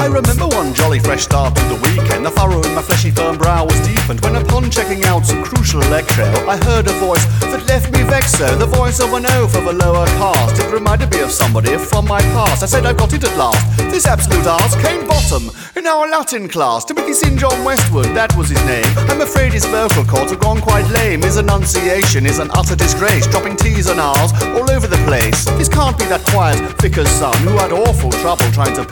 remember one jolly fresh start to the weekend. The furrow in my fleshy firm brow was deepened when upon checking out some crucial lecture I heard a voice that left me vexed so. The voice of an oaf of a lower caste. It reminded me of somebody from my past. I said I've got it at last. This absolute arse came bottom in our Latin class. Timothy St. John Westwood, that was his name. I'm afraid his vocal cords have gone quite lame. His enunciation is an utter disgrace, dropping T's and R's all over the place. This can't be that quiet vicar's son who had awful trouble trying to